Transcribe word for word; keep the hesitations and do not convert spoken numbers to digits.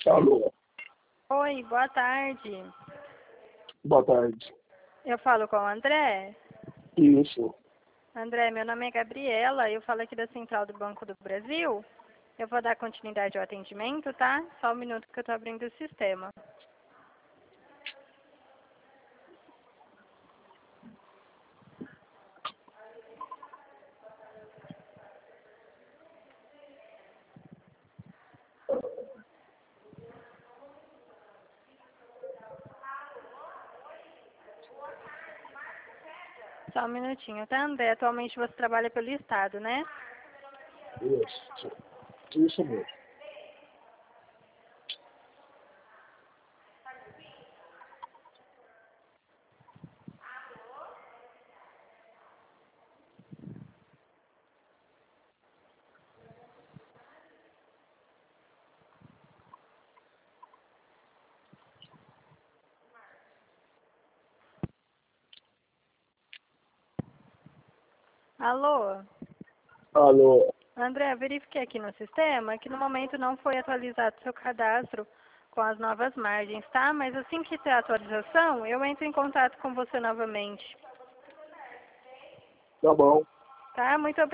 Alô, Oi, boa tarde. boa tarde. Eu falo com o André. Isso, André, meu nome é Gabriela, eu falo aqui da Central do Banco do Brasil. Eu vou dar continuidade ao atendimento, tá? Só um minuto que eu tô abrindo o sistema. Só um minutinho, tá, André? Atualmente você trabalha pelo Estado, né? isso, isso mesmo. Alô? Alô, André, eu verifiquei aqui no sistema que no momento não foi atualizado seu cadastro com as novas margens, tá? Mas assim que ter a atualização, eu entro em contato com você novamente, tá bom. tá? Muito obrigada.